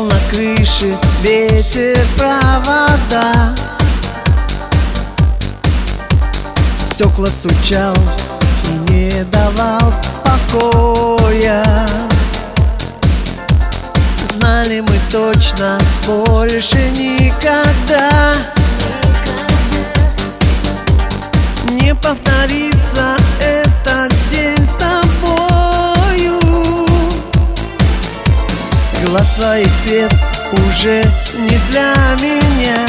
на крыше ветер провода, в стекла стучал и не давал покоя. Знали мы точно, больше никогда не повторится этот день с тобою. Глаз твоих свет уже не для меня.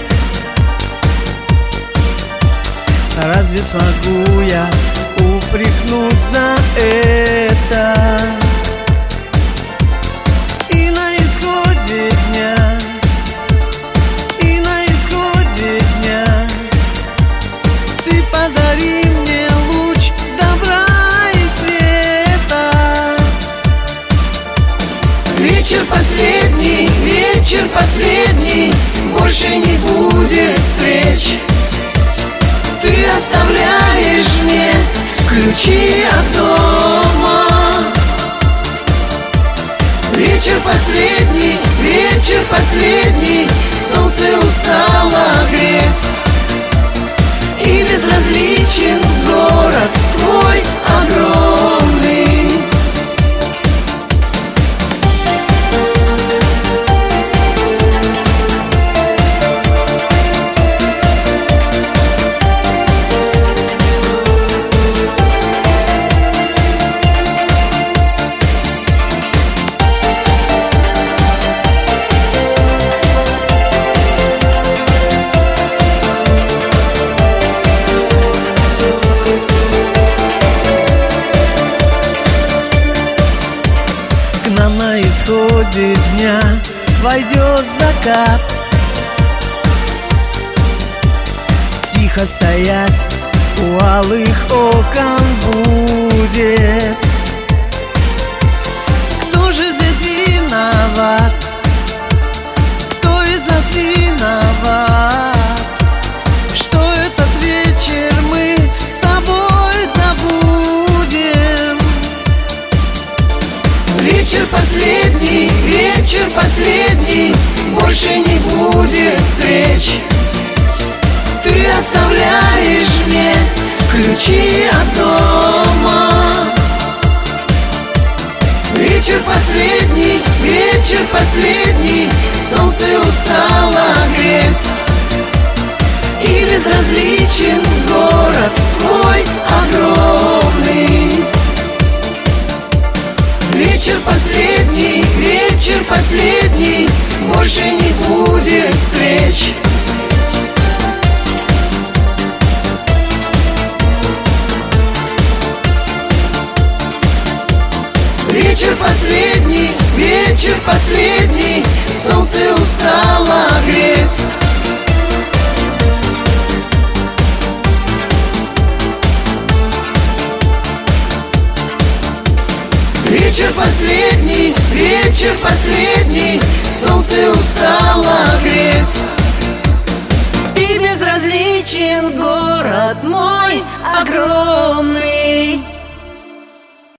Разве смогу я упрекнуть за это? И на исходе дня, и на исходе дня ты подари мне луч добра и света. Вечер последний, больше не будет встреч. Ты оставляешь мне ключи от дома. Вечер последний, солнце устало греть, и безразличен город твой огромный. На исходе дня войдет закат, тихо стоять у алых окон будет. Кто же здесь виноват? Кто из нас виноват, что этот вечер мы с тобой забудем? Вечер последний, больше не будет встреч. Ты оставляешь мне ключи от дома. Вечер последний, солнце устало греть, и безразличен город твой огромный. Вечер последний, больше не будет встреч. Вечер последний, солнце устало греть. Вечер последний, солнце устало греть, и безразличен город мой огромный.